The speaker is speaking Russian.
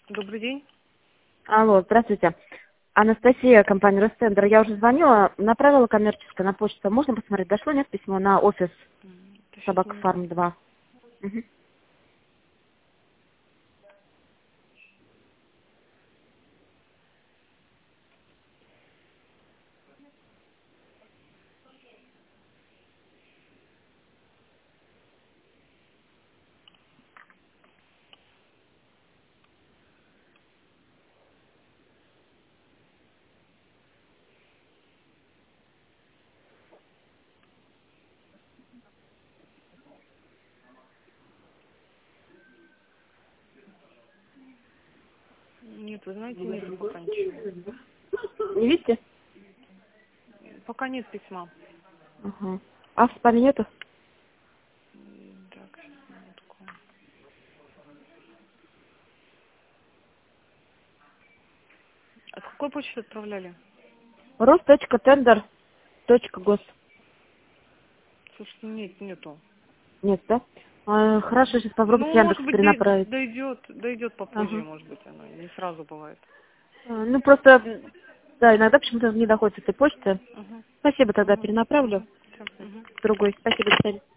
Добрый день. Алло, здравствуйте. Анастасия, компания Ростендер. Я уже звонила, направила коммерческое на почту. Можно посмотреть, дошло нет письмо на офис Сейчас Собака минутку. Фарм 2? Мгм. Нет, вы знаете, нету пока ничего. Не видите? Пока нет письма. Ага. А в спаме нету? Так, сейчас, минутку. А с какой почты отправляли? Рост.тендер.гос. Слушайте, нет, нету. Нет, да? Хорошо, сейчас попробую с Ну, может Яндекса быть, перенаправить. дойдет попозже, Ага. может быть, оно не сразу бывает. Ну, просто, да, иногда почему-то не доходит с этой почты. Угу, Спасибо, тогда угу, перенаправлю угу. Все, угу. с другой. Спасибо, до свидания.